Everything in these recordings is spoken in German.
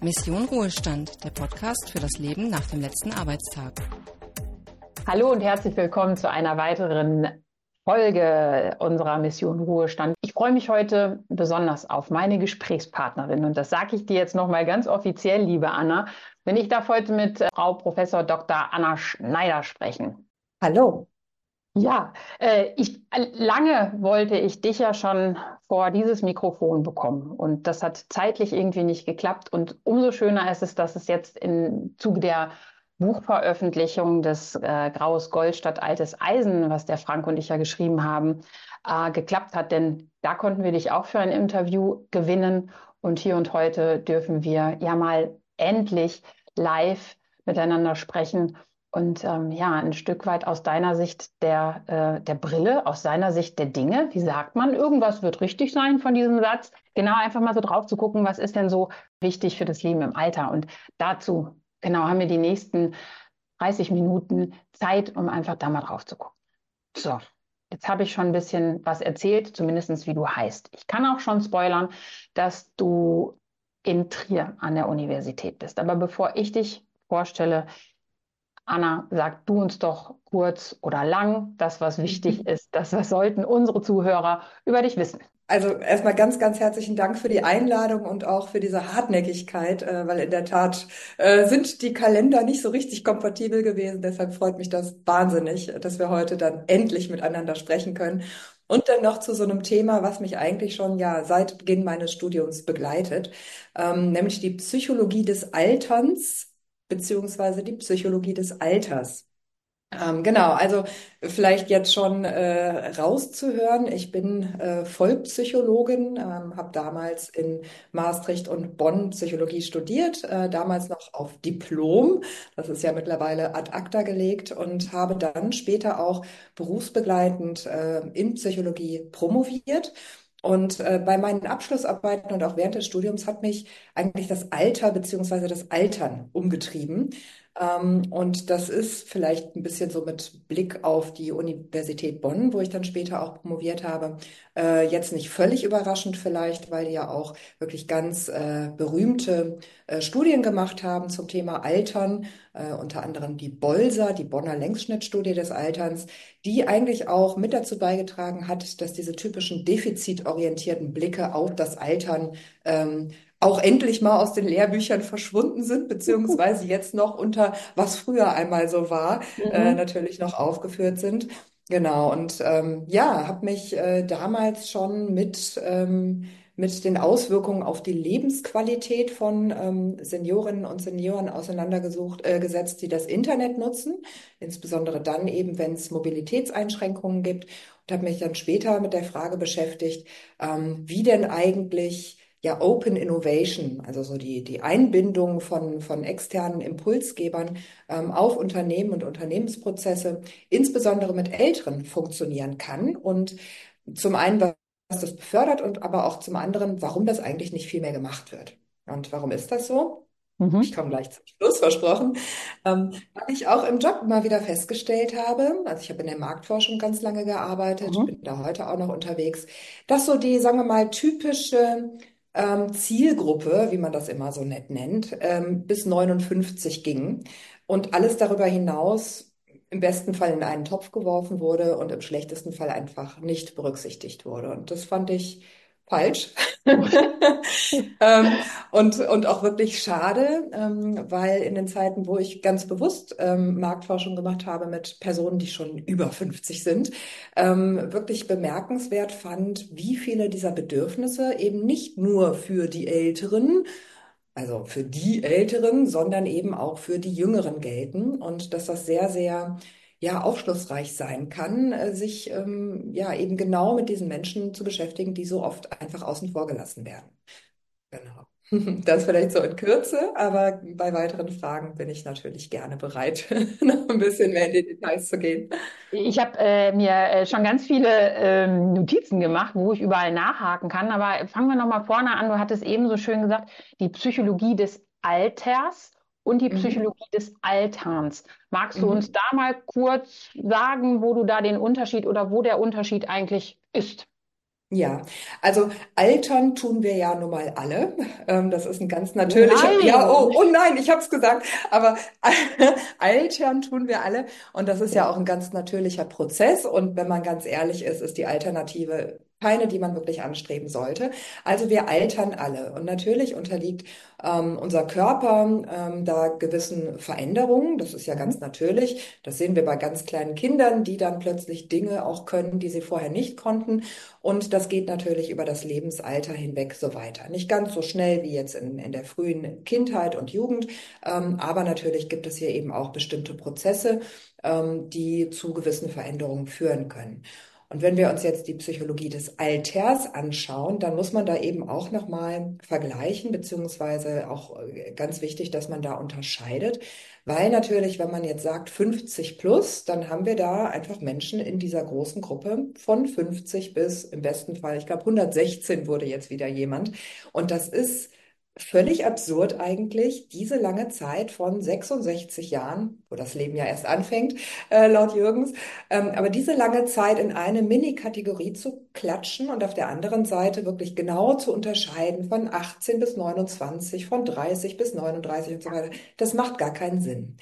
Mission Ruhestand, der Podcast für das Leben nach dem letzten Arbeitstag. Hallo und herzlich willkommen zu einer weiteren Folge unserer Mission Ruhestand. Ich freue mich heute besonders auf meine Gesprächspartnerin und das sage ich dir jetzt nochmal ganz offiziell, liebe Anna, denn ich darf heute mit Frau Professor Dr. Anna Schneider sprechen. Hallo. Ja, lange wollte ich dich ja schon vor dieses Mikrofon bekommen und das hat zeitlich irgendwie nicht geklappt und umso schöner ist es, dass es jetzt im Zuge der Buchveröffentlichung des Graues Gold statt altes Eisen, was der Frank und ich ja geschrieben haben, geklappt hat, denn da konnten wir dich auch für ein Interview gewinnen und hier und heute dürfen wir ja mal endlich live miteinander sprechen. Und ein Stück weit aus deiner Sicht der Brille, aus seiner Sicht der Dinge, wie sagt man, irgendwas wird richtig sein von diesem Satz, genau einfach mal so drauf zu gucken, was ist denn so wichtig für das Leben im Alter. Und dazu, genau, haben wir die nächsten 30 Minuten Zeit, um einfach da mal drauf zu gucken. So, jetzt habe ich schon ein bisschen was erzählt, zumindest wie du heißt. Ich kann auch schon spoilern, dass du in Trier an der Universität bist. Aber bevor ich dich vorstelle, Anna, sag du uns doch kurz oder lang das, was wichtig ist, was sollten unsere Zuhörer über dich wissen? Also erstmal ganz, ganz herzlichen Dank für die Einladung und auch für diese Hartnäckigkeit, weil in der Tat sind die Kalender nicht so richtig kompatibel gewesen. Deshalb freut mich das wahnsinnig, dass wir heute dann endlich miteinander sprechen können. Und dann noch zu so einem Thema, was mich eigentlich schon ja seit Beginn meines Studiums begleitet, nämlich die Psychologie des Alterns beziehungsweise die Psychologie des Alters. Genau, also vielleicht jetzt schon rauszuhören. Ich bin Vollpsychologin, habe damals in Maastricht und Bonn Psychologie studiert, damals noch auf Diplom. Das ist ja mittlerweile ad acta gelegt und habe dann später auch berufsbegleitend in Psychologie promoviert. Und bei meinen Abschlussarbeiten und auch während des Studiums hat mich eigentlich das Alter beziehungsweise das Altern umgetrieben. Und das ist vielleicht ein bisschen so mit Blick auf die Universität Bonn, wo ich dann später auch promoviert habe, jetzt nicht völlig überraschend vielleicht, weil die ja auch wirklich ganz berühmte Studien gemacht haben zum Thema Altern, unter anderem die Bolsa, die Bonner Längsschnittstudie des Alterns, die eigentlich auch mit dazu beigetragen hat, dass diese typischen defizitorientierten Blicke auf das Altern auch endlich mal aus den Lehrbüchern verschwunden sind, beziehungsweise jetzt noch unter was früher einmal so war, natürlich noch aufgeführt sind. Genau, und habe mich damals schon mit den Auswirkungen auf die Lebensqualität von Seniorinnen und Senioren gesetzt, die das Internet nutzen, insbesondere dann eben, wenn es Mobilitätseinschränkungen gibt, und habe mich dann später mit der Frage beschäftigt, wie denn eigentlich ja Open Innovation, also so die Einbindung von externen Impulsgebern auf Unternehmen und Unternehmensprozesse, insbesondere mit Älteren, funktionieren kann. Und zum einen, was das befördert und aber auch zum anderen, warum das eigentlich nicht viel mehr gemacht wird. Und warum ist das so? Ich komme gleich zum Schluss, versprochen. Weil ich auch im Job immer wieder festgestellt habe, also ich habe in der Marktforschung ganz lange gearbeitet, bin da heute auch noch unterwegs, dass so die, sagen wir mal, typische Zielgruppe, wie man das immer so nett nennt, bis 59 ging und alles darüber hinaus im besten Fall in einen Topf geworfen wurde und im schlechtesten Fall einfach nicht berücksichtigt wurde. Und das fand ich falsch. Und auch wirklich schade, weil in den Zeiten, wo ich ganz bewusst Marktforschung gemacht habe mit Personen, die schon über 50 sind, wirklich bemerkenswert fand, wie viele dieser Bedürfnisse eben nicht nur für die Älteren, also für die Älteren, sondern eben auch für die Jüngeren gelten und dass das sehr, sehr ja, aufschlussreich sein kann, sich ja eben genau mit diesen Menschen zu beschäftigen, die so oft einfach außen vor gelassen werden. Genau. Das vielleicht so in Kürze, aber bei weiteren Fragen bin ich natürlich gerne bereit, noch ein bisschen mehr in die Details zu gehen. Ich habe mir schon ganz viele Notizen gemacht, wo ich überall nachhaken kann. Aber fangen wir noch mal vorne an. Du hattest eben so schön gesagt, die Psychologie des Alters und die Psychologie des Alterns. Magst du uns Mhm. da mal kurz sagen, wo du da den Unterschied oder wo der Unterschied eigentlich ist? Ja, also altern tun wir ja nun mal alle. Das ist ein ganz natürlicher, ja, Nein! oh nein, ich habe es gesagt, aber altern tun wir alle und das ist ja auch ein ganz natürlicher Prozess und wenn man ganz ehrlich ist, ist die Alternative keine, die man wirklich anstreben sollte. Also wir altern alle und natürlich unterliegt unser Körper da gewissen Veränderungen. Das ist ja ganz Mhm. natürlich. Das sehen wir bei ganz kleinen Kindern, die dann plötzlich Dinge auch können, die sie vorher nicht konnten. Und das geht natürlich über das Lebensalter hinweg so weiter. Nicht ganz so schnell wie jetzt in der frühen Kindheit und Jugend, aber natürlich gibt es hier eben auch bestimmte Prozesse, die zu gewissen Veränderungen führen können. Und wenn wir uns jetzt die Psychologie des Alters anschauen, dann muss man da eben auch nochmal vergleichen, beziehungsweise auch ganz wichtig, dass man da unterscheidet. Weil natürlich, wenn man jetzt sagt 50 plus, dann haben wir da einfach Menschen in dieser großen Gruppe von 50 bis im besten Fall, ich glaube 116 wurde jetzt wieder jemand. Und das ist völlig absurd eigentlich, diese lange Zeit von 66 Jahren, wo das Leben ja erst anfängt, laut Jürgens, aber diese lange Zeit in eine Mini-Kategorie zu klatschen und auf der anderen Seite wirklich genau zu unterscheiden von 18 bis 29, von 30 bis 39 und so weiter, das macht gar keinen Sinn.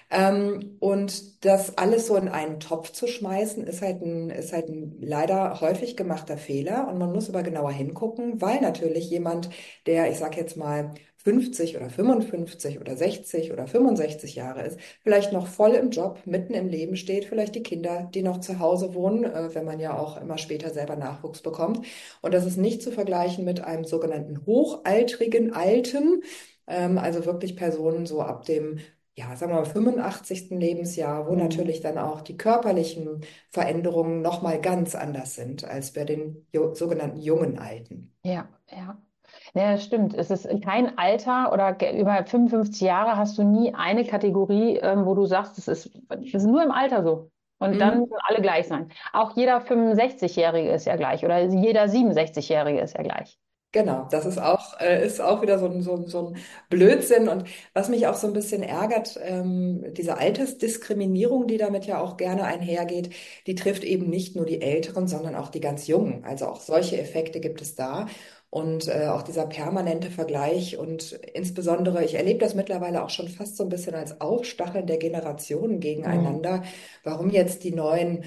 Und das alles so in einen Topf zu schmeißen, ist halt ein leider häufig gemachter Fehler. Und man muss aber genauer hingucken, weil natürlich jemand, der, ich sag jetzt mal, 50 oder 55 oder 60 oder 65 Jahre ist, vielleicht noch voll im Job, mitten im Leben steht, vielleicht die Kinder, die noch zu Hause wohnen, wenn man ja auch immer später selber Nachwuchs bekommt. Und das ist nicht zu vergleichen mit einem sogenannten hochaltrigen Alten, also wirklich Personen so ab dem ja, sagen wir mal, 85. Lebensjahr, wo Mhm. natürlich dann auch die körperlichen Veränderungen nochmal ganz anders sind als bei den sogenannten jungen Alten. Ja, ja. Ja, das stimmt. Es ist kein Alter oder über 55 Jahre hast du nie eine Kategorie, wo du sagst, es ist nur im Alter so. Und dann Mhm. müssen alle gleich sein. Auch jeder 65-Jährige ist ja gleich oder jeder 67-Jährige ist ja gleich. Genau, das ist auch wieder so ein Blödsinn. Und was mich auch so ein bisschen ärgert, diese Altersdiskriminierung, die damit ja auch gerne einhergeht, die trifft eben nicht nur die Älteren, sondern auch die ganz Jungen. Also auch solche Effekte gibt es da. Und auch dieser permanente Vergleich und insbesondere, ich erlebe das mittlerweile auch schon fast so ein bisschen als Aufstacheln der Generationen Mhm. gegeneinander, warum jetzt die neuen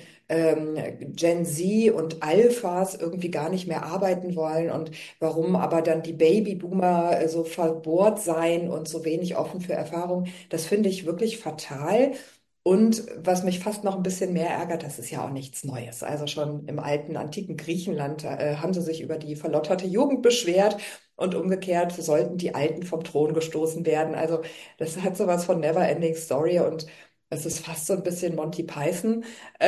Gen Z und Alphas irgendwie gar nicht mehr arbeiten wollen und warum aber dann die Babyboomer so verbohrt seien und so wenig offen für Erfahrung, das finde ich wirklich fatal. Und was mich fast noch ein bisschen mehr ärgert, das ist ja auch nichts Neues. Also schon im alten, antiken Griechenland haben sie sich über die verlotterte Jugend beschwert und umgekehrt sollten die Alten vom Thron gestoßen werden. Also das hat sowas von Never-Ending Story und es ist fast so ein bisschen Monty Python,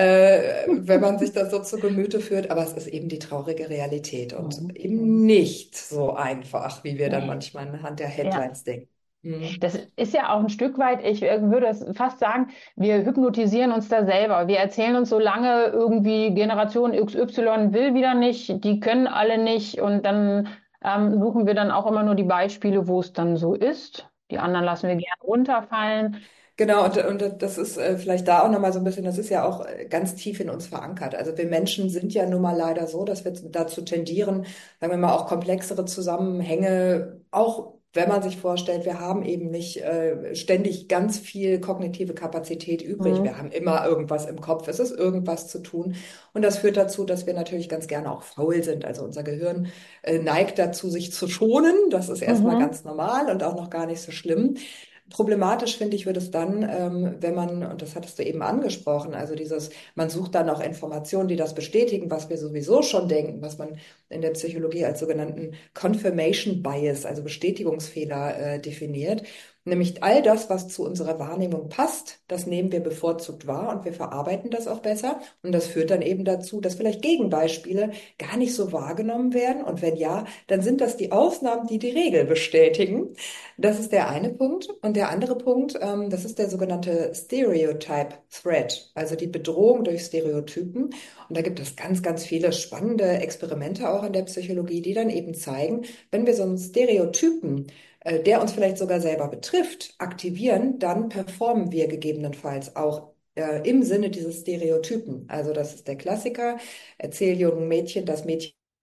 wenn man sich das so zu Gemüte führt, aber es ist eben die traurige Realität und Mhm. eben Mhm. nicht so einfach, wie wir dann Nee. manchmal anhand der Ja. Headlines denken. Hm. Das ist ja auch ein Stück weit, ich würde es fast sagen, wir hypnotisieren uns da selber. Wir erzählen uns so lange irgendwie, Generation XY will wieder nicht, die können alle nicht und dann suchen wir dann auch immer nur die Beispiele, wo es dann so ist. Die anderen lassen wir gern runterfallen. Genau, und das ist vielleicht da auch nochmal so ein bisschen, das ist ja auch ganz tief in uns verankert. Also wir Menschen sind ja nun mal leider so, dass wir dazu tendieren, sagen wir mal, auch komplexere Zusammenhänge, auch wenn man sich vorstellt, wir haben eben nicht ständig ganz viel kognitive Kapazität übrig. Wir Mhm. haben immer irgendwas im Kopf, es ist irgendwas zu tun. Und das führt dazu, dass wir natürlich ganz gerne auch faul sind. Also unser Gehirn neigt dazu, sich zu schonen. Das ist erstmal Mhm. ganz normal und auch noch gar nicht so schlimm. Problematisch finde ich, wird es dann, wenn man, und das hattest du eben angesprochen, also dieses, man sucht dann auch Informationen, die das bestätigen, was wir sowieso schon denken, was man in der Psychologie als sogenannten Confirmation Bias, also Bestätigungsfehler, definiert. Nämlich all das, was zu unserer Wahrnehmung passt, das nehmen wir bevorzugt wahr und wir verarbeiten das auch besser. Und das führt dann eben dazu, dass vielleicht Gegenbeispiele gar nicht so wahrgenommen werden. Und wenn ja, dann sind das die Ausnahmen, die die Regel bestätigen. Das ist der eine Punkt. Und der andere Punkt, das ist der sogenannte Stereotype Threat, also die Bedrohung durch Stereotypen. Und da gibt es ganz, ganz viele spannende Experimente auch in der Psychologie, die dann eben zeigen, wenn wir so einen Stereotypen, der uns vielleicht sogar selber betrifft, aktivieren, dann performen wir gegebenenfalls auch im Sinne dieses Stereotypen. Also das ist der Klassiker. Erzähl jungen Mädchen, das Mädchen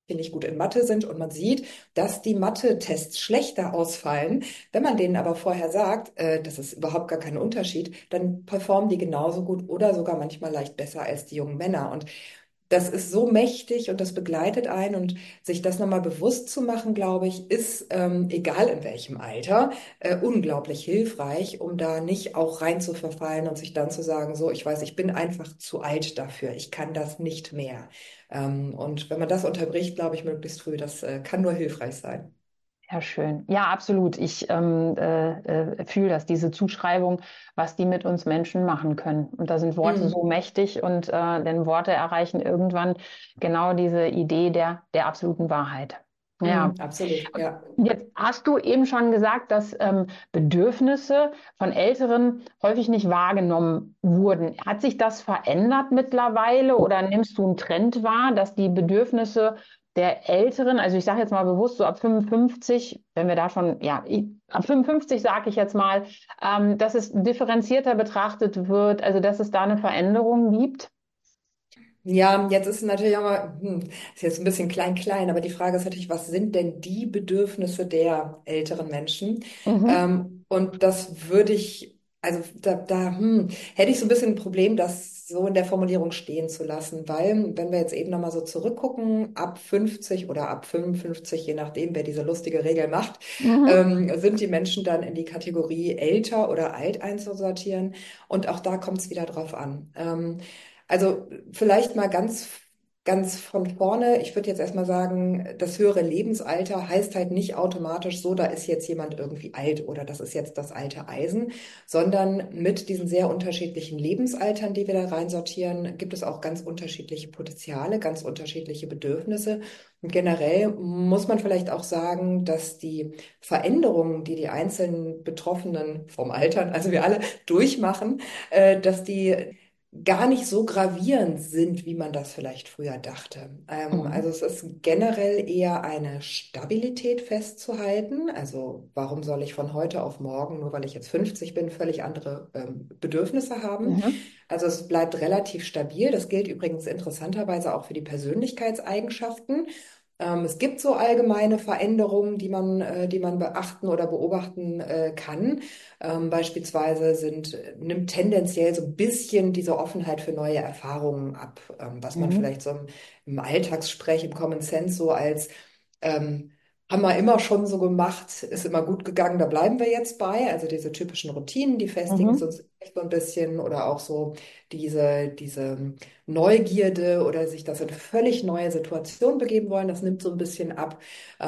nicht gut in Mathe sind und man sieht, dass die Mathe-Tests schlechter ausfallen. Wenn man denen aber vorher sagt, das ist überhaupt gar kein Unterschied, dann performen die genauso gut oder sogar manchmal leicht besser als die jungen Männer. Und das ist so mächtig und das begleitet einen und sich das nochmal bewusst zu machen, glaube ich, ist, egal in welchem Alter, unglaublich hilfreich, um da nicht auch rein zu verfallen und sich dann zu sagen, so, ich weiß, ich bin einfach zu alt dafür, ich kann das nicht mehr. Und wenn man das unterbricht, glaube ich, möglichst früh, das kann nur hilfreich sein. Ja, schön. Ja, absolut. Ich fühle das, diese Zuschreibung, was die mit uns Menschen machen können. Und da sind Worte so Mhm. mächtig und denn Worte erreichen irgendwann genau diese Idee der absoluten Wahrheit. Ja. Mhm. Absolut, ja. Jetzt hast du eben schon gesagt, dass Bedürfnisse von Älteren häufig nicht wahrgenommen wurden. Hat sich das verändert mittlerweile oder nimmst du einen Trend wahr, dass die Bedürfnisse der Älteren, also ich sage jetzt mal bewusst so ab 55, wenn wir da schon, ja, ab 55 sage ich jetzt mal, dass es differenzierter betrachtet wird, also dass es da eine Veränderung gibt? Ja, jetzt ist natürlich auch mal, ist jetzt ein bisschen klein, aber die Frage ist natürlich, was sind denn die Bedürfnisse der älteren Menschen? Mhm. Und das würde ich, also hätte ich so ein bisschen ein Problem, das so in der Formulierung stehen zu lassen, weil wenn wir jetzt eben nochmal so zurückgucken, ab 50 oder ab 55, je nachdem, wer diese lustige Regel macht, Mhm. sind die Menschen dann in die Kategorie älter oder alt einzusortieren. Und auch da kommt es wieder drauf an. Also vielleicht mal ganz von vorne. Ich würde jetzt erstmal sagen, das höhere Lebensalter heißt halt nicht automatisch so, da ist jetzt jemand irgendwie alt oder das ist jetzt das alte Eisen, sondern mit diesen sehr unterschiedlichen Lebensaltern, die wir da reinsortieren, gibt es auch ganz unterschiedliche Potenziale, ganz unterschiedliche Bedürfnisse. Und generell muss man vielleicht auch sagen, dass die Veränderungen, die die einzelnen Betroffenen vom Altern, also wir alle durchmachen, dass die gar nicht so gravierend sind, wie man das vielleicht früher dachte. Also Mhm. es ist generell eher eine Stabilität festzuhalten. Also warum soll ich von heute auf morgen, nur weil ich jetzt 50 bin, völlig andere Bedürfnisse haben? Mhm. Also es bleibt relativ stabil. Das gilt übrigens interessanterweise auch für die Persönlichkeitseigenschaften. Es gibt so allgemeine Veränderungen, die man beachten oder beobachten kann. Beispielsweise nimmt tendenziell so ein bisschen diese Offenheit für neue Erfahrungen ab, was man Mhm. vielleicht so im Alltagssprech, im Common Sense so als ähm, haben wir immer schon so gemacht, ist immer gut gegangen, da bleiben wir jetzt bei. Also diese typischen Routinen, die festigen Mhm. uns echt so ein bisschen oder auch so diese Neugierde oder sich das in völlig neue Situationen begeben wollen, das nimmt so ein bisschen ab.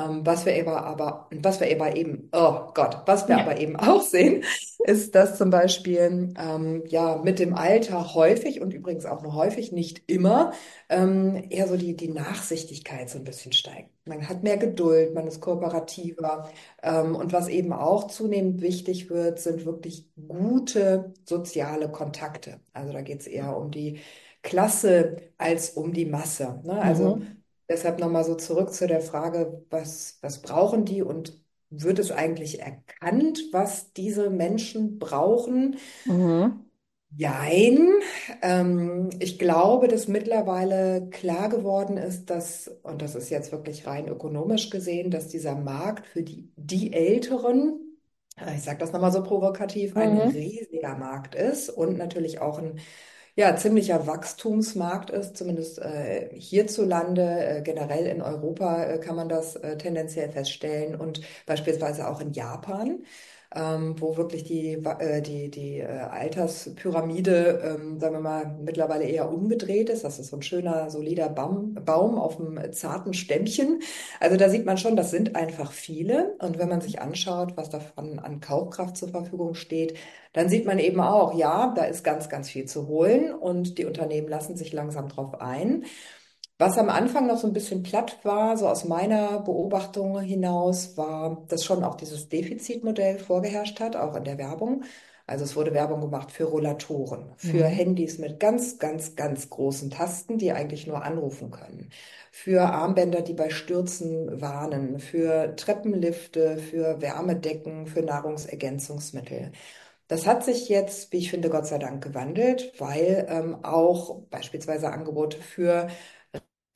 Was wir aber eben auch sehen, ist, dass zum Beispiel ja mit dem Alter häufig und übrigens auch nur häufig, nicht immer, eher so die Nachsichtigkeit so ein bisschen steigt. Man hat mehr Geduld, man ist kooperativer. Und was eben auch zunehmend wichtig wird, sind wirklich gute soziale Kontakte. Also da geht es eher um die Klasse als um die Masse. Ne? Also Mhm. deshalb nochmal so zurück zu der Frage, was brauchen die und wird es eigentlich erkannt, was diese Menschen brauchen? Mhm. Jein. Ich glaube, dass mittlerweile klar geworden ist, und das ist jetzt wirklich rein ökonomisch gesehen, dass dieser Markt für die Älteren, ich sage das nochmal so provokativ, ein Mhm. riesiger Markt ist und natürlich auch ein ja, ziemlicher Wachstumsmarkt ist, zumindest hierzulande, generell in Europa kann man das tendenziell feststellen und beispielsweise auch in Japan, wo wirklich die Alterspyramide, sagen wir mal, mittlerweile eher umgedreht ist. Das ist so ein schöner, solider Baum auf einem zarten Stämmchen. Also da sieht man schon, das sind einfach viele. Und wenn man sich anschaut, was davon an Kaufkraft zur Verfügung steht, dann sieht man eben auch, ja, da ist ganz viel zu holen und die Unternehmen lassen sich langsam drauf ein. Was am Anfang noch so ein bisschen platt war, so aus meiner Beobachtung hinaus, war, dass schon auch dieses Defizitmodell vorgeherrscht hat, auch in der Werbung. Also es wurde Werbung gemacht für Rollatoren, für Mhm. Handys mit ganz großen Tasten, die eigentlich nur anrufen können, für Armbänder, die bei Stürzen warnen, für Treppenlifte, für Wärmedecken, für Nahrungsergänzungsmittel. Das hat sich jetzt, wie ich finde, Gott sei Dank gewandelt, weil auch beispielsweise Angebote für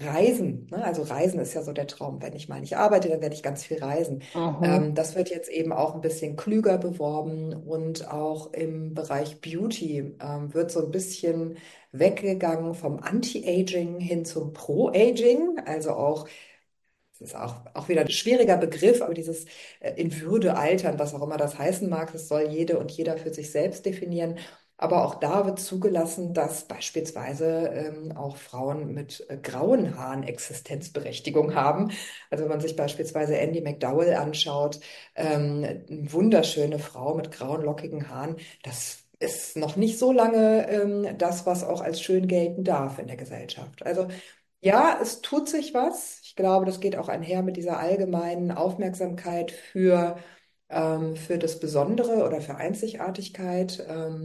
Reisen, ne? Also Reisen ist ja so der Traum. Wenn ich mal nicht arbeite, dann werde ich ganz viel reisen. Mhm. Das wird jetzt eben auch ein bisschen klüger beworben und auch im Bereich Beauty wird so ein bisschen weggegangen vom Anti-Aging hin zum Pro-Aging. Also auch, das ist auch wieder ein schwieriger Begriff, aber dieses in Würde altern, was auch immer das heißen mag, das soll jede und jeder für sich selbst definieren. Aber auch da wird zugelassen, dass beispielsweise auch Frauen mit grauen Haaren Existenzberechtigung haben. Also wenn man sich beispielsweise Andie McDowell anschaut, eine wunderschöne Frau mit grauen, lockigen Haaren, das ist noch nicht so lange das, was auch als schön gelten darf in der Gesellschaft. Also ja, es tut sich was. Ich glaube, das geht auch einher mit dieser allgemeinen Aufmerksamkeit für das Besondere oder für Einzigartigkeit.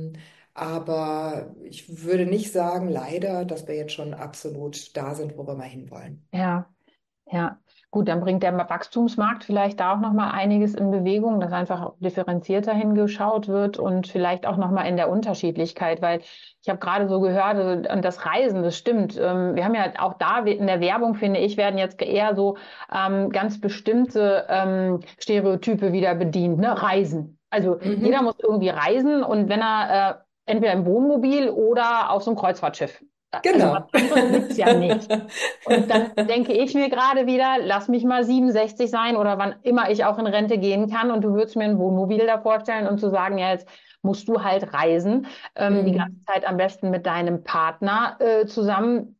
Aber ich würde nicht sagen, leider, dass wir jetzt schon absolut da sind, wo wir mal hinwollen. Ja. Ja, gut, dann bringt der Wachstumsmarkt vielleicht da auch nochmal einiges in Bewegung, dass einfach differenzierter hingeschaut wird und vielleicht auch nochmal in der Unterschiedlichkeit, weil ich habe gerade so gehört, und das Reisen, das stimmt. Wir haben ja auch da in der Werbung, finde ich, werden jetzt eher so ganz bestimmte Stereotype wieder bedient, ne? Reisen. Also jeder Mhm, muss irgendwie reisen und wenn er entweder im Wohnmobil oder auf so einem Kreuzfahrtschiff. Also was genau. anderes gibt's ja nicht. Und dann denke ich mir gerade wieder, lass mich mal 67 sein oder wann immer ich auch in Rente gehen kann und du würdest mir ein Wohnmobil da vorstellen und zu sagen, ja, jetzt musst du halt reisen, die ganze Mhm. Zeit am besten mit deinem Partner zusammen.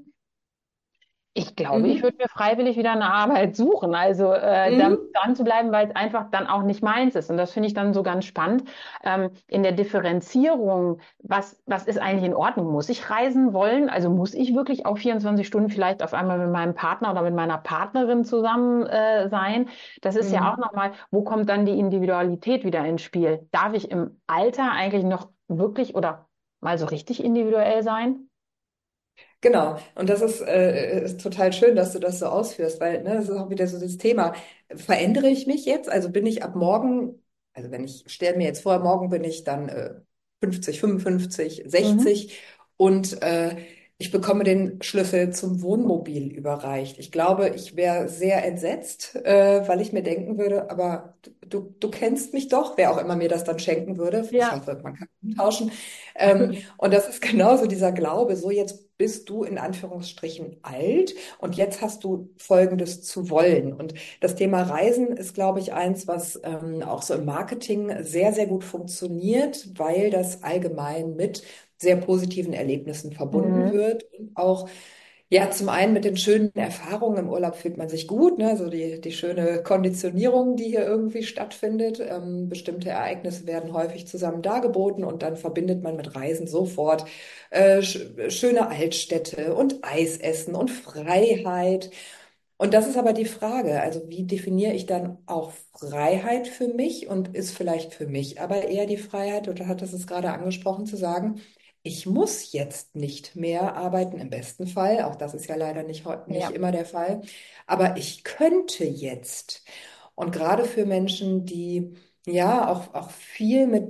Ich glaube, ich würde Mhm. mir freiwillig wieder eine Arbeit suchen, also da Mhm. dran zu bleiben, weil es einfach dann auch nicht meins ist. Und das finde ich dann so ganz spannend. In der Differenzierung, was ist eigentlich in Ordnung? Muss ich reisen wollen? Also muss ich wirklich auch 24 Stunden vielleicht auf einmal mit meinem Partner oder mit meiner Partnerin zusammen sein? Das ist ja auch Mhm. nochmal, wo kommt dann die Individualität wieder ins Spiel? Darf ich im Alter eigentlich noch wirklich oder mal so richtig individuell sein? Genau, und das ist total schön, dass du das so ausführst, weil ne, das ist auch wieder so das Thema. Verändere ich mich jetzt? Also bin ich ab morgen, also wenn ich stelle mir jetzt vor, morgen bin ich dann 50, 55, Mhm. 60 und ich bekomme den Schlüssel zum Wohnmobil überreicht. Ich glaube, ich wäre sehr entsetzt, weil ich mir denken würde, aber du kennst mich doch, wer auch immer mir das dann schenken würde. Ich Ja. hoffe, man kann tauschen. Und das ist genauso dieser Glaube, so jetzt bist du in Anführungsstrichen alt und jetzt hast du Folgendes zu wollen. Und das Thema Reisen ist, glaube ich, eins, was auch so im Marketing sehr, sehr gut funktioniert, weil das allgemein mit sehr positiven Erlebnissen verbunden Mhm. wird und auch ja, zum einen mit den schönen Erfahrungen im Urlaub fühlt man sich gut, ne? So die schöne Konditionierung, die hier irgendwie stattfindet. Bestimmte Ereignisse werden häufig zusammen dargeboten und dann verbindet man mit Reisen sofort schöne Altstädte und Eisessen und Freiheit. Und das ist aber die Frage, also wie definiere ich dann auch Freiheit für mich und ist vielleicht für mich aber eher die Freiheit, oder hat es gerade angesprochen, zu sagen, ich muss jetzt nicht mehr arbeiten, im besten Fall. Auch das ist ja leider nicht Ja. immer der Fall. Aber ich könnte jetzt. Und gerade für Menschen, die ja auch viel mit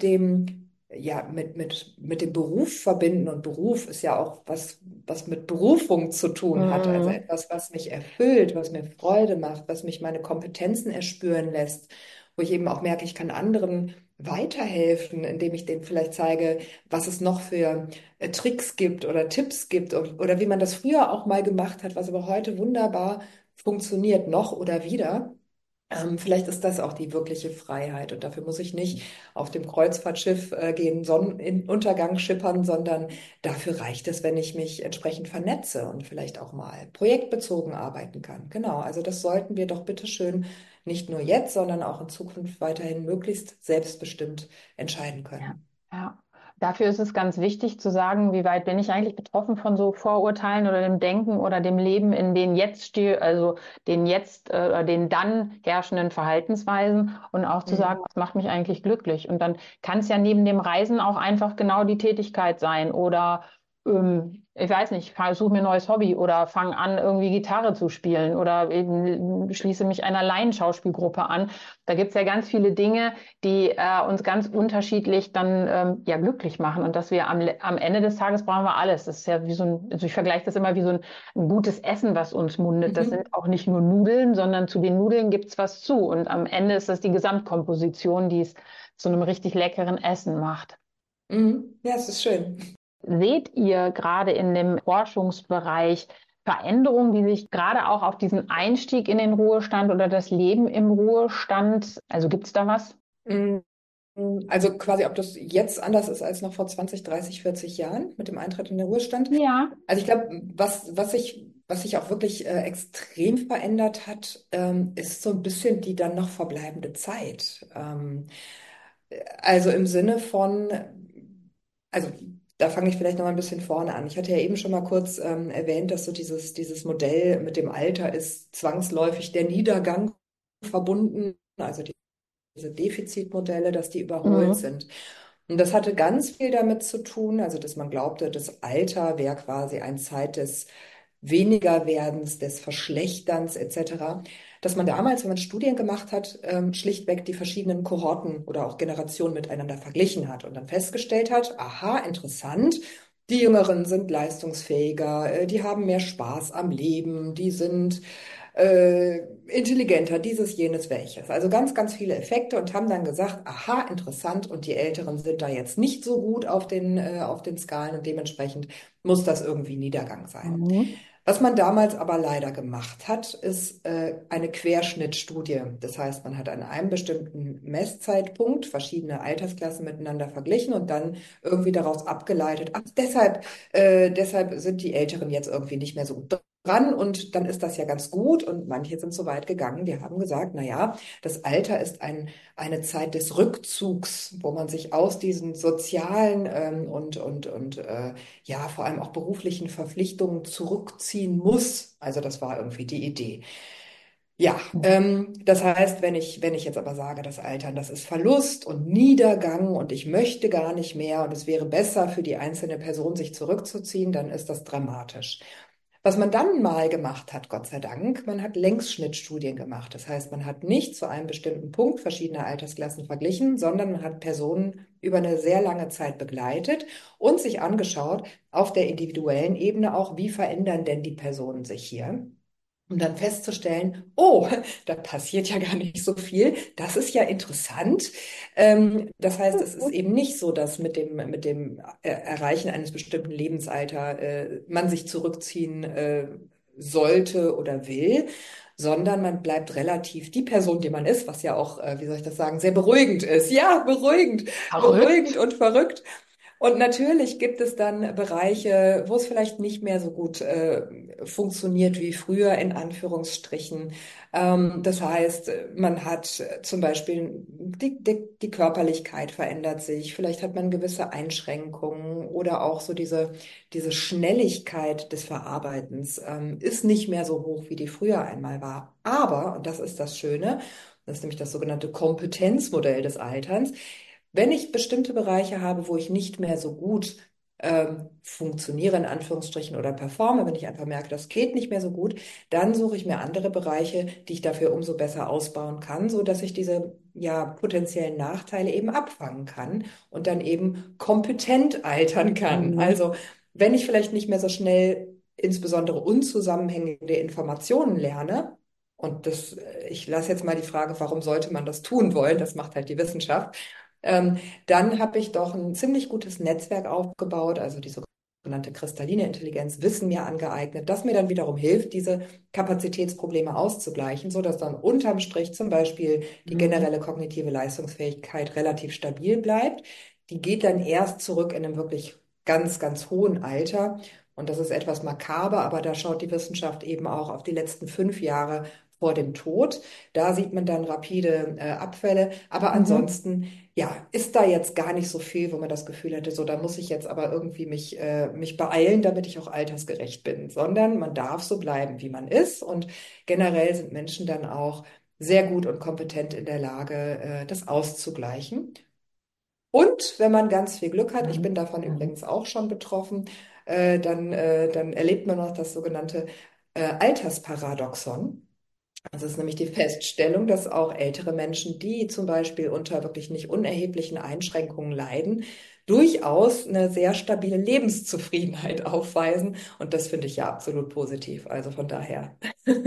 mit dem Beruf verbinden. Und Beruf ist ja auch was mit Berufung zu tun hat. Also Mhm. etwas, was mich erfüllt, was mir Freude macht, was mich meine Kompetenzen erspüren lässt, wo ich eben auch merke, ich kann anderen weiterhelfen, indem ich denen vielleicht zeige, was es noch für Tricks gibt oder Tipps gibt oder wie man das früher auch mal gemacht hat, was aber heute wunderbar funktioniert, noch oder wieder. Vielleicht ist das auch die wirkliche Freiheit und dafür muss ich nicht auf dem Kreuzfahrtschiff gehen, Sonnenuntergang schippern, sondern dafür reicht es, wenn ich mich entsprechend vernetze und vielleicht auch mal projektbezogen arbeiten kann. Genau, also das sollten wir doch bitte schön nicht nur jetzt, sondern auch in Zukunft weiterhin möglichst selbstbestimmt entscheiden Ja, können. ja. Dafür ist es ganz wichtig zu sagen, wie weit bin ich eigentlich betroffen von so Vorurteilen oder dem Denken oder dem Leben in den jetzt also den jetzt oder den dann herrschenden Verhaltensweisen und auch zu sagen, Mhm. was macht mich eigentlich glücklich? Und dann kann es ja neben dem Reisen auch einfach genau die Tätigkeit sein oder ich weiß nicht, suche mir ein neues Hobby oder fange an, irgendwie Gitarre zu spielen oder eben schließe mich einer Laienschauspielgruppe an. Da gibt's ja ganz viele Dinge, die uns ganz unterschiedlich dann ja glücklich machen und dass wir am Ende des Tages brauchen wir alles. Das ist ja wie so ein, also ich vergleiche das immer wie so ein gutes Essen, was uns mundet. Das sind Mhm. auch nicht nur Nudeln, sondern zu den Nudeln gibt's was zu und am Ende ist das die Gesamtkomposition, die es zu einem richtig leckeren Essen macht. Mhm. Ja, es ist schön. Seht ihr gerade in dem Forschungsbereich Veränderungen, die sich gerade auch auf diesen Einstieg in den Ruhestand oder das Leben im Ruhestand, also gibt es da was? Mhm. Also quasi, ob das jetzt anders ist als noch vor 20, 30, 40 Jahren mit dem Eintritt in den Ruhestand. Ja. Also ich glaube, was sich auch wirklich extrem verändert hat, ist so ein bisschen die dann noch verbleibende Zeit. Also im Sinne von, also da fange ich vielleicht noch mal ein bisschen vorne an. Ich hatte ja eben schon mal kurz erwähnt, dass so dieses Modell mit dem Alter ist zwangsläufig der Niedergang verbunden, also diese Defizitmodelle, dass die überholt Mhm. sind. Und das hatte ganz viel damit zu tun, also dass man glaubte, das Alter wäre quasi eine Zeit des Wenigerwerdens, des Verschlechterns etc., dass man damals, wenn man Studien gemacht hat, schlichtweg die verschiedenen Kohorten oder auch Generationen miteinander verglichen hat und dann festgestellt hat, aha, interessant, die Jüngeren sind leistungsfähiger, die haben mehr Spaß am Leben, die sind intelligenter, dieses, jenes, welches. Also ganz, ganz viele Effekte und haben dann gesagt, aha, interessant, und die Älteren sind da jetzt nicht so gut auf den Skalen und dementsprechend muss das irgendwie Niedergang sein. Mhm. Was man damals aber leider gemacht hat, ist eine Querschnittstudie. Das heißt, man hat an einem bestimmten Messzeitpunkt verschiedene Altersklassen miteinander verglichen und dann irgendwie daraus abgeleitet, ach, deshalb sind die Älteren jetzt irgendwie nicht mehr so gut dran und dann ist das ja ganz gut. Und manche sind so weit gegangen, die haben gesagt, na ja, das Alter ist eine Zeit des Rückzugs, wo man sich aus diesen sozialen ja, vor allem auch beruflichen Verpflichtungen zurückziehen muss. Also das war irgendwie die Idee. Ja, das heißt, wenn ich jetzt aber sage, das Altern, das ist Verlust und Niedergang und ich möchte gar nicht mehr und es wäre besser für die einzelne Person, sich zurückzuziehen, dann ist das dramatisch. Was man dann mal gemacht hat, Gott sei Dank, man hat Längsschnittstudien gemacht. Das heißt, man hat nicht zu einem bestimmten Punkt verschiedene Altersklassen verglichen, sondern man hat Personen über eine sehr lange Zeit begleitet und sich angeschaut, auf der individuellen Ebene auch, wie verändern denn die Personen sich hier? Um dann festzustellen, oh, da passiert ja gar nicht so viel. Das ist ja interessant. Das heißt, es ist eben nicht so, dass mit dem Erreichen eines bestimmten Lebensalter man sich zurückziehen sollte oder will, sondern man bleibt relativ die Person, die man ist, was ja auch, wie soll ich das sagen, sehr beruhigend ist. Ja, beruhigend Verrückt. und verrückt. Und natürlich gibt es dann Bereiche, wo es vielleicht nicht mehr so gut funktioniert wie früher, in Anführungsstrichen. Das heißt, man hat zum Beispiel die Körperlichkeit verändert sich, vielleicht hat man gewisse Einschränkungen oder auch so diese Schnelligkeit des Verarbeitens ist nicht mehr so hoch, wie die früher einmal war. Aber, und das ist das Schöne, das ist nämlich das sogenannte Kompetenzmodell des Alterns, wenn ich bestimmte Bereiche habe, wo ich nicht mehr so gut funktioniere, in Anführungsstrichen, oder performe, wenn ich einfach merke, das geht nicht mehr so gut, dann suche ich mir andere Bereiche, die ich dafür umso besser ausbauen kann, so dass ich diese ja potenziellen Nachteile eben abfangen kann und dann eben kompetent altern kann. Mhm. Also wenn ich vielleicht nicht mehr so schnell insbesondere unzusammenhängende Informationen lerne, und ich lasse jetzt mal die Frage, warum sollte man das tun wollen? Das macht halt die Wissenschaft. Dann habe ich doch ein ziemlich gutes Netzwerk aufgebaut, also die sogenannte kristalline Intelligenz, Wissen mir angeeignet, das mir dann wiederum hilft, diese Kapazitätsprobleme auszugleichen, so dass dann unterm Strich zum Beispiel die Mhm. generelle kognitive Leistungsfähigkeit relativ stabil bleibt. Die geht dann erst zurück in einem wirklich ganz, ganz hohen Alter. Und das ist etwas makaber, aber da schaut die Wissenschaft eben auch auf die letzten 5 Jahre vor dem Tod. Da sieht man dann rapide Abfälle. Aber Mhm. ansonsten, ja, ist da jetzt gar nicht so viel, wo man das Gefühl hätte, so, da muss ich jetzt aber irgendwie mich beeilen, damit ich auch altersgerecht bin, sondern man darf so bleiben, wie man ist. Und generell sind Menschen dann auch sehr gut und kompetent in der Lage, das auszugleichen. Und wenn man ganz viel Glück hat, ich bin Mhm. davon Mhm. übrigens auch schon betroffen, dann erlebt man noch das sogenannte Altersparadoxon. Das ist nämlich die Feststellung, dass auch ältere Menschen, die zum Beispiel unter wirklich nicht unerheblichen Einschränkungen leiden, durchaus eine sehr stabile Lebenszufriedenheit aufweisen. Und das finde ich ja absolut positiv. Also von daher.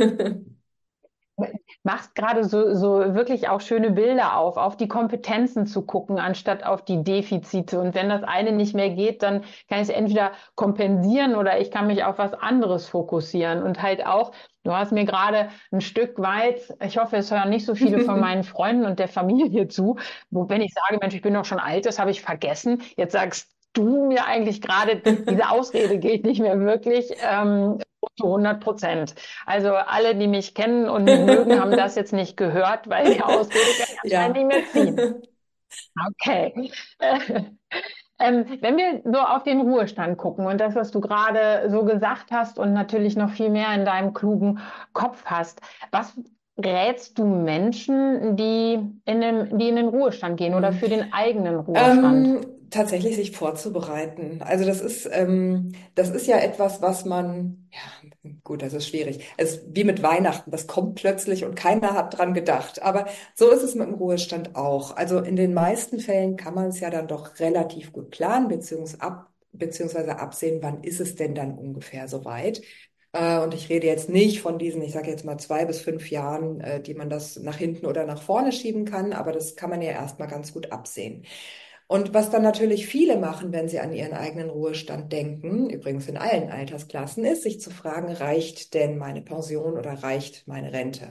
Machst gerade so wirklich auch schöne Bilder auf die Kompetenzen zu gucken, anstatt auf die Defizite. Und wenn das eine nicht mehr geht, dann kann ich es entweder kompensieren oder ich kann mich auf was anderes fokussieren. Und halt auch, du hast mir gerade ein Stück weit, ich hoffe, es hören nicht so viele von meinen Freunden und der Familie zu, wo wenn ich sage, Mensch, ich bin doch schon alt, das habe ich vergessen. Jetzt sagst du mir eigentlich gerade, diese Ausrede gilt nicht mehr wirklich. Zu 100%. Also alle, die mich kennen und mich mögen, haben das jetzt nicht gehört, weil die Ausrede kann ich anscheinend Ja. nicht mehr ziehen. Okay. Äh, wenn wir so auf den Ruhestand gucken und das, was du gerade so gesagt hast und natürlich noch viel mehr in deinem klugen Kopf hast, was rätst du Menschen, die in den Ruhestand gehen oder Hm. für den eigenen Ruhestand? Tatsächlich sich vorzubereiten. Also das ist ja etwas, was man, ja, gut, das ist schwierig. Es ist wie mit Weihnachten, das kommt plötzlich und keiner hat dran gedacht. Aber so ist es mit dem Ruhestand auch. Also in den meisten Fällen kann man es ja dann doch relativ gut planen, beziehungsweise absehen, wann ist es denn dann ungefähr soweit. Und ich rede jetzt nicht von diesen, ich sage jetzt mal 2 bis 5 Jahren, die man das nach hinten oder nach vorne schieben kann, aber das kann man ja erstmal ganz gut absehen. Und was dann natürlich viele machen, wenn sie an ihren eigenen Ruhestand denken, übrigens in allen Altersklassen, ist, sich zu fragen, reicht denn meine Pension oder reicht meine Rente?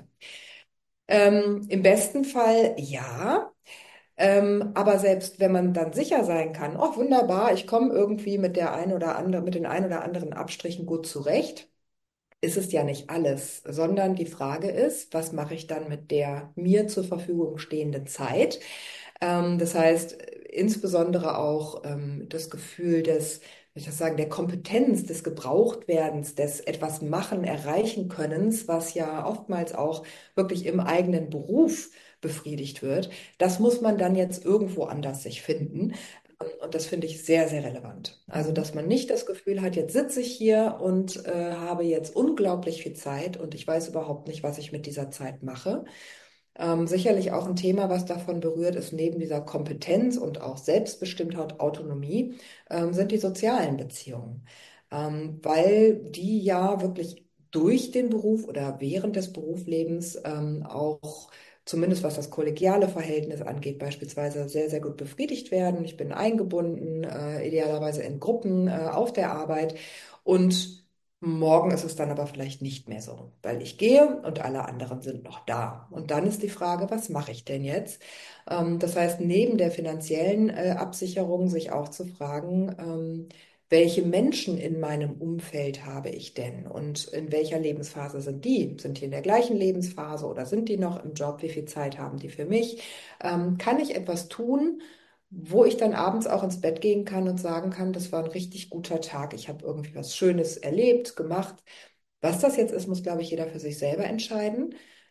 Im besten Fall ja. Aber selbst wenn man dann sicher sein kann, oh wunderbar, ich komme irgendwie mit den ein oder anderen Abstrichen gut zurecht, ist es ja nicht alles, sondern die Frage ist, was mache ich dann mit der mir zur Verfügung stehenden Zeit? Das heißt, insbesondere auch das Gefühl des, wie soll ich das sagen, der Kompetenz, des Gebrauchtwerdens, des etwas machen, erreichen Könnens, was ja oftmals auch wirklich im eigenen Beruf befriedigt wird. Das muss man dann jetzt irgendwo anders sich finden. Und das finde ich sehr, sehr relevant. Also, Mhm. dass man nicht das Gefühl hat, jetzt sitze ich hier und habe jetzt unglaublich viel Zeit und ich weiß überhaupt nicht, was ich mit dieser Zeit mache. Sicherlich auch ein Thema, was davon berührt ist, neben dieser Kompetenz und auch Selbstbestimmtheit, Autonomie, sind die sozialen Beziehungen. Weil die ja wirklich durch den Beruf oder während des Berufslebens auch zumindest was das kollegiale Verhältnis angeht, beispielsweise sehr, sehr gut befriedigt werden. Ich bin eingebunden, idealerweise in Gruppen, auf der Arbeit und morgen ist es dann aber vielleicht nicht mehr so, weil ich gehe und alle anderen sind noch da. Und dann ist die Frage, was mache ich denn jetzt? Das heißt, neben der finanziellen Absicherung sich auch zu fragen, welche Menschen in meinem Umfeld habe ich denn und in welcher Lebensphase sind die? Sind die in der gleichen Lebensphase oder sind die noch im Job? Wie viel Zeit haben die für mich? Kann ich etwas tun, wo ich dann abends auch ins Bett gehen kann und sagen kann, das war ein richtig guter Tag. Ich habe irgendwie was Schönes erlebt, gemacht. Was das jetzt ist, muss, glaube ich, jeder für sich selber entscheiden.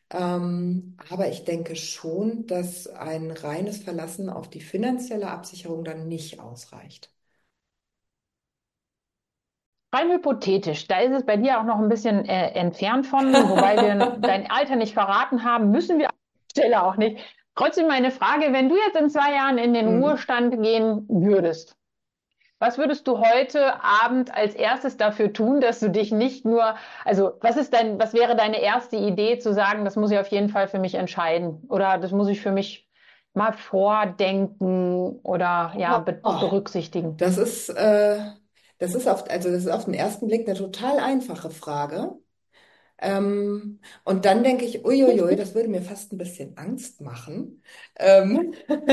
Aber ich denke schon, dass ein reines Verlassen auf die finanzielle Absicherung dann nicht ausreicht. Rein hypothetisch, da ist es bei dir auch noch ein bisschen entfernt von, wobei wir dein Alter nicht verraten haben, müssen wir an der Stelle auch nicht. Trotzdem meine Frage, wenn du jetzt in 2 Jahren in den Hm. Ruhestand gehen würdest, was würdest du heute Abend als erstes dafür tun, dass du dich nicht nur, also was wäre deine erste Idee zu sagen, das muss ich auf jeden Fall für mich entscheiden oder das muss ich für mich mal vordenken oder ja, Oh, berücksichtigen? das ist, das ist auf den ersten Blick eine total einfache Frage. Und dann denke ich, uiuiui, das würde mir fast ein bisschen Angst machen. Ähm,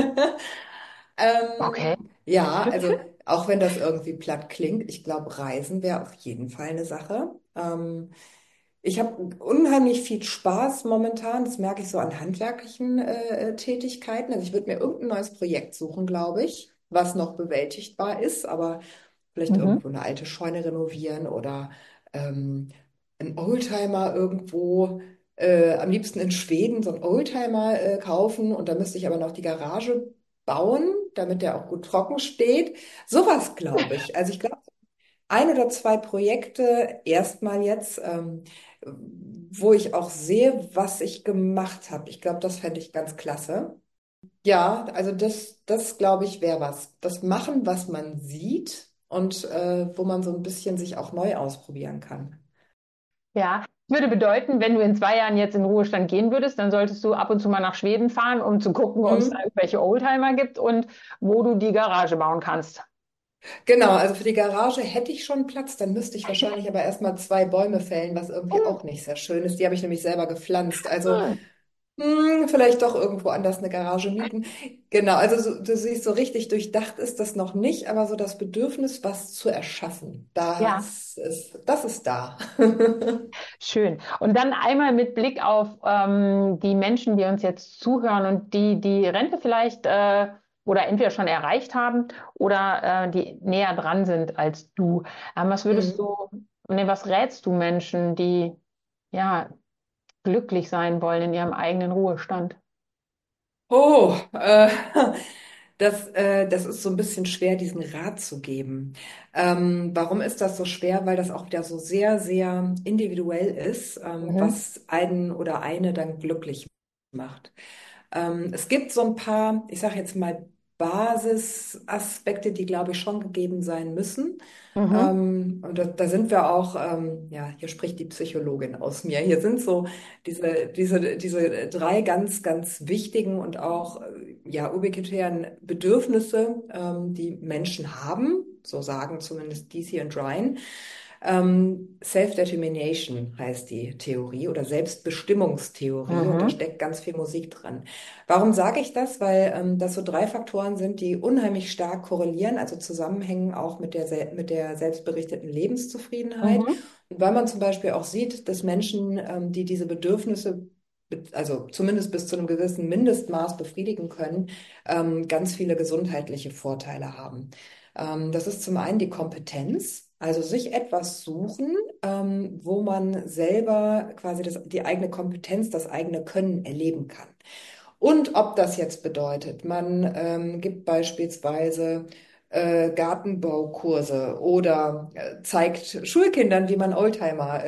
Okay. ja, also auch wenn das irgendwie platt klingt, ich glaube, Reisen wäre auf jeden Fall eine Sache. Ich habe unheimlich viel Spaß momentan, das merke ich so an handwerklichen Tätigkeiten. Also ich würde mir irgendein neues Projekt suchen, glaube ich, was noch bewältigbar ist, aber vielleicht Mhm. irgendwo eine alte Scheune renovieren oder ähm, einen Oldtimer irgendwo, am liebsten in Schweden, so einen Oldtimer kaufen und da müsste ich aber noch die Garage bauen, damit der auch gut trocken steht. Sowas glaube ich. Also ich glaube, ein oder zwei Projekte erstmal jetzt, wo ich auch sehe, was ich gemacht habe. Ich glaube, das fände ich ganz klasse. Ja, also das glaube ich, wäre was. Das machen, was man sieht und wo man so ein bisschen sich auch neu ausprobieren kann. Ja, das würde bedeuten, wenn du in 2 Jahren jetzt in den Ruhestand gehen würdest, dann solltest du ab und zu mal nach Schweden fahren, um zu gucken, ob es da Mhm. irgendwelche Oldtimer gibt und wo du die Garage bauen kannst. Genau, also für die Garage hätte ich schon Platz, dann müsste ich wahrscheinlich aber erstmal zwei Bäume fällen, was irgendwie auch nicht sehr schön ist. Die habe ich nämlich selber gepflanzt. Also vielleicht doch irgendwo anders eine Garage mieten. Genau, also du siehst, so richtig durchdacht ist das noch nicht, aber so das Bedürfnis, was zu erschaffen, Ja, das ist da. schön. Und dann einmal mit Blick auf die Menschen, die uns jetzt zuhören und die die Rente vielleicht oder entweder schon erreicht haben oder die näher dran sind als du. Was würdest Mhm. du, nee, was rätst du Menschen, die ja glücklich sein wollen in ihrem eigenen Ruhestand? Oh, das ist so ein bisschen schwer, diesen Rat zu geben. Warum ist das so schwer? Weil das auch wieder so sehr, sehr individuell ist, Mhm. was einen oder eine dann glücklich macht. Es gibt so ein paar, ich sage jetzt mal, Basisaspekte, die, glaube ich, schon gegeben sein müssen. Mhm. Und da sind wir auch, ja, hier spricht die Psychologin aus mir. Hier sind so diese drei ganz, ganz wichtigen und auch ja, ubiquitären Bedürfnisse, die Menschen haben, so sagen zumindest DC und Ryan. Self-Determination heißt die Theorie oder Selbstbestimmungstheorie und da Mhm. steckt ganz viel Musik dran. Warum sage ich das? Weil das so drei Faktoren sind, die unheimlich stark korrelieren, also zusammenhängen auch mit der selbstberichteten Lebenszufriedenheit. Mhm. Und weil man zum Beispiel auch sieht, dass Menschen, die diese Bedürfnisse also zumindest bis zu einem gewissen Mindestmaß befriedigen können, ganz viele gesundheitliche Vorteile haben. Das ist zum einen die Kompetenz, also sich etwas suchen, wo man selber quasi die eigene Kompetenz, das eigene Können erleben kann. Und ob das jetzt bedeutet, man gibt beispielsweise Gartenbaukurse oder zeigt Schulkindern, wie man Oldtimer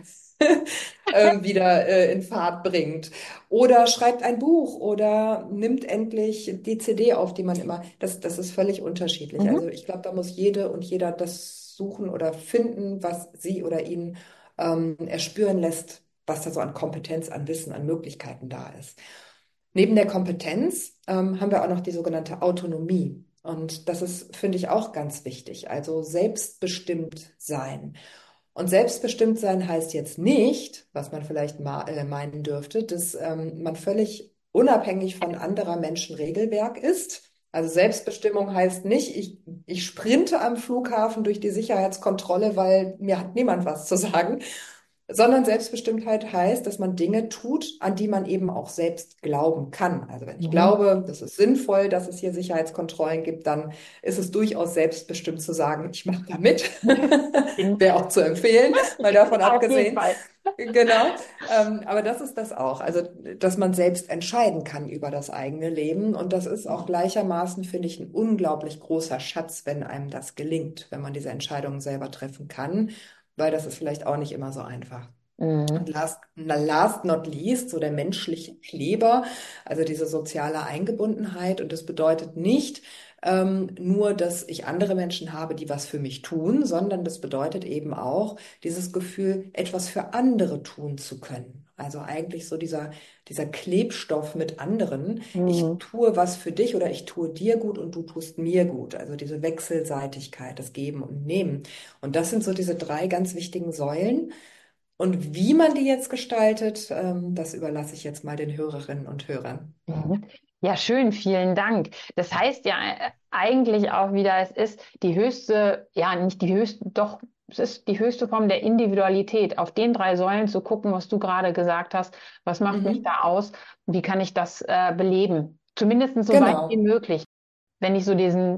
wieder in Fahrt bringt. Oder schreibt ein Buch oder nimmt endlich die CD auf, die man immer. Das ist völlig unterschiedlich. Mhm. Also ich glaube, da muss jede und jeder das suchen oder finden, was sie oder ihn erspüren lässt, was da so an Kompetenz, an Wissen, an Möglichkeiten da ist. Neben der Kompetenz haben wir auch noch die sogenannte Autonomie. Und das ist, finde ich, auch ganz wichtig. Also selbstbestimmt sein. Und selbstbestimmt sein heißt jetzt nicht, was man vielleicht meinen dürfte, dass man völlig unabhängig von anderer Menschen Regelwerk ist. Also Selbstbestimmung heißt nicht, ich sprinte am Flughafen durch die Sicherheitskontrolle, weil mir hat niemand was zu sagen, sondern Selbstbestimmtheit heißt, dass man Dinge tut, an die man eben auch selbst glauben kann. Also wenn ich Mhm. glaube, das ist sinnvoll, dass es hier Sicherheitskontrollen gibt, dann ist es durchaus selbstbestimmt zu sagen, ich mache da mit. Wäre auch zu empfehlen, mal davon Auf jeden abgesehen. Fall. Genau. Aber das ist das auch. Also, dass man selbst entscheiden kann über das eigene Leben. Und das ist auch gleichermaßen, finde ich, ein unglaublich großer Schatz, wenn einem das gelingt, wenn man diese Entscheidungen selber treffen kann, weil das ist vielleicht auch nicht immer so einfach. Und Mhm. last not least, so der menschliche Kleber, also diese soziale Eingebundenheit. Und das bedeutet nicht nur, dass ich andere Menschen habe, die was für mich tun, sondern das bedeutet eben auch dieses Gefühl, etwas für andere tun zu können. Also eigentlich so dieser Klebstoff mit anderen. Ich Mhm. tue was für dich oder ich tue dir gut und du tust mir gut. Also diese Wechselseitigkeit, das Geben und Nehmen. Und das sind so diese drei ganz wichtigen Säulen. Und wie man die jetzt gestaltet, das überlasse ich jetzt mal den Hörerinnen und Hörern. Mhm. Ja, schön, vielen Dank. Das heißt ja eigentlich auch wieder, es ist die höchste, ja, nicht die höchste, doch, es ist die höchste Form der Individualität, auf den 3 Säulen zu gucken, was du gerade gesagt hast. Was macht mich Mhm. da aus? Wie kann ich das beleben? Zumindest so weit wie Genau. möglich. Wenn ich so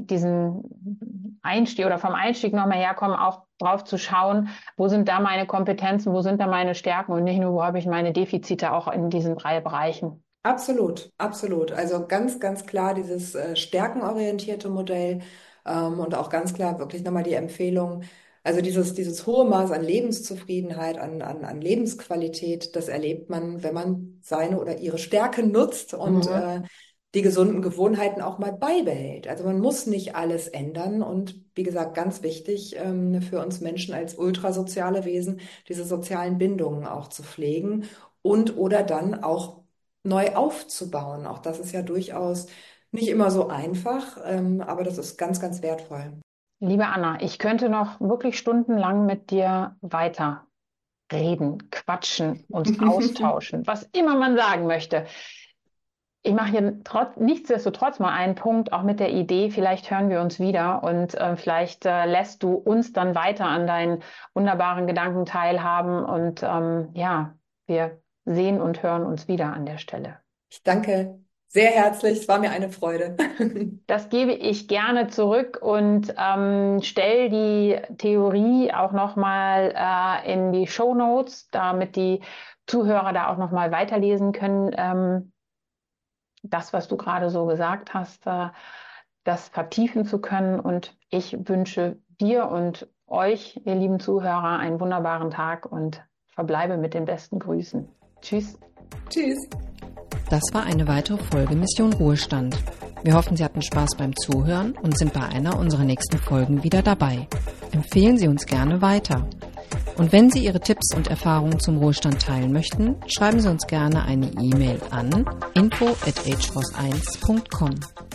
diesen Einstieg oder vom Einstieg nochmal herkomme, auch drauf zu schauen, wo sind da meine Kompetenzen, wo sind da meine Stärken und nicht nur, wo habe ich meine Defizite auch in diesen 3 Bereichen. Absolut, absolut. Also ganz, ganz klar dieses stärkenorientierte Modell und auch ganz klar wirklich nochmal die Empfehlung, Also dieses hohe Maß an Lebenszufriedenheit, an Lebensqualität, das erlebt man, wenn man seine oder ihre Stärken nutzt und die gesunden Gewohnheiten auch mal beibehält. Also man muss nicht alles ändern und wie gesagt, ganz wichtig für uns Menschen als ultrasoziale Wesen, diese sozialen Bindungen auch zu pflegen und oder dann auch neu aufzubauen. Auch das ist ja durchaus nicht immer so einfach, aber das ist ganz, ganz wertvoll. Liebe Anna, ich könnte noch wirklich stundenlang mit dir weiter reden, quatschen, uns austauschen, was immer man sagen möchte. Ich mache hier nichtsdestotrotz mal einen Punkt, auch mit der Idee, vielleicht hören wir uns wieder und vielleicht lässt du uns dann weiter an deinen wunderbaren Gedanken teilhaben und wir sehen und hören uns wieder an der Stelle. Ich danke sehr herzlich, es war mir eine Freude. Das gebe ich gerne zurück und stell die Theorie auch nochmal in die Shownotes, damit die Zuhörer da auch nochmal weiterlesen können. Das, was du gerade so gesagt hast, das vertiefen zu können. Und ich wünsche dir und euch, ihr lieben Zuhörer, einen wunderbaren Tag und verbleibe mit den besten Grüßen. Tschüss. Tschüss. Das war eine weitere Folge Mission Ruhestand. Wir hoffen, Sie hatten Spaß beim Zuhören und sind bei einer unserer nächsten Folgen wieder dabei. Empfehlen Sie uns gerne weiter. Und wenn Sie Ihre Tipps und Erfahrungen zum Ruhestand teilen möchten, schreiben Sie uns gerne eine E-Mail an info@ageforce1.com.